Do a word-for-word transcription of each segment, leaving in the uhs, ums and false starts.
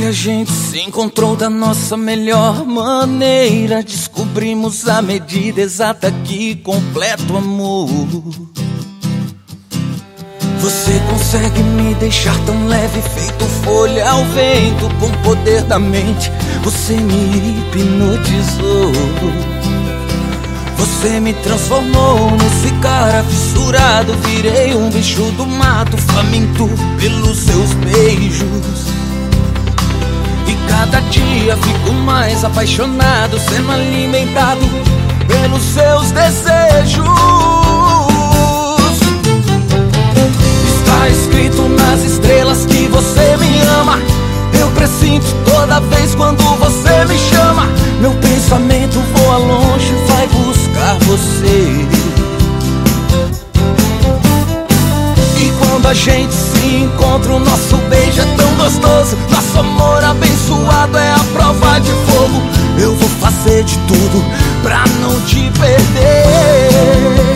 a gente se encontrou da nossa melhor maneira. Descobrimos a medida exata que completa o amor. Você consegue me deixar tão leve, feito folha ao vento. Com o poder da mente, você me hipnotizou. Você me transformou nesse cara fissurado. Virei um bicho do mato, faminto pelos seus beijos. E cada dia fico mais apaixonado, sendo alimentado pelos seus desejos. Está escrito nas estrelas que você me ama. Eu presinto toda vez quando você me chama. Meu pensamento voa longe, vai buscar você. E quando a gente se encontra, o nosso beijo é tão gostoso. Nosso amor abençoado é a prova de fogo. Eu vou fazer de tudo pra não te perder.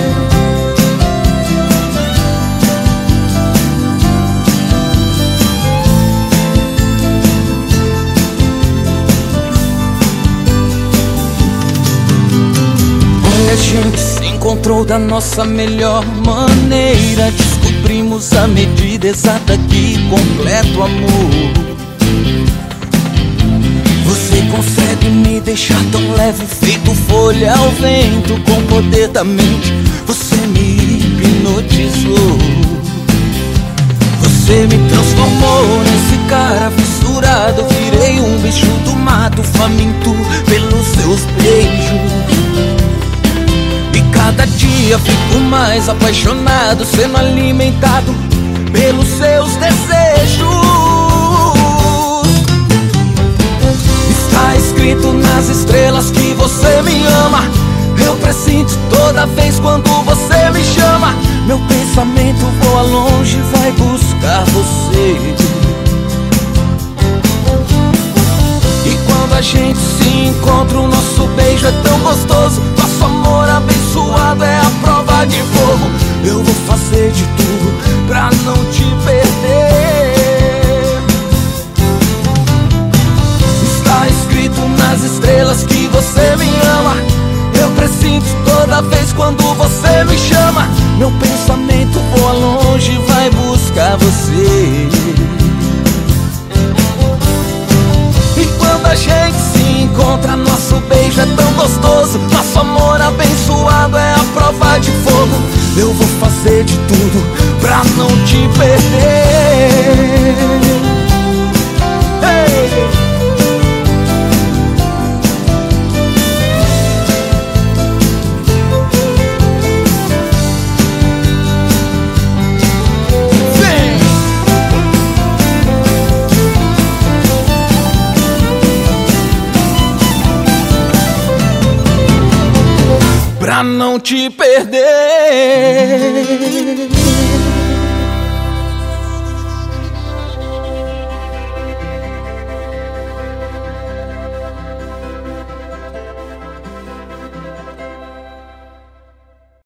A gente se encontrou da nossa melhor maneira. Descobrimos a medida exata que completa o amor. Você consegue me deixar tão leve, feito folha ao vento. Com o poder da mente, você me hipnotizou. Você me transformou nesse cara fissurado. Virei um bicho do mato, faminto pelos seus beijos. Cada dia fico mais apaixonado, sendo alimentado pelos seus desejos. Está escrito nas estrelas que você me ama. Eu presinto toda vez quando você me chama. Meu pensamento voa longe, vai buscar você. E quando a gente se encontra, o nosso beijo é tão gostoso. Nosso amor abençoado é a prova de fogo. Eu vou fazer de tudo pra não te perder. Está escrito nas estrelas que você me ama. Eu presinto toda vez quando você me chama. Meu pensamento voa longe, vai buscar você. E quando a gente se encontra, nosso beijo é tão gostoso. Nosso amor abençoado é a prova de fogo. Eu vou fazer de tudo pra não te perder. Hey! Pra não te perder.